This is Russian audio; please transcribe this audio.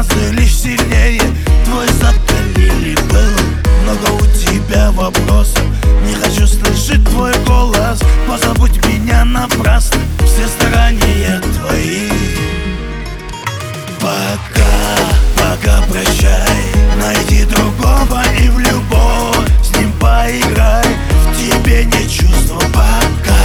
разы лишь сильнее твой закалили был. Много у тебя вопросов, не хочу слышать твой голос. Позабудь меня напрасно, все старания твои. Пока прощай, найди другого и в любовь с ним поиграй. В тебе нет чувства пока.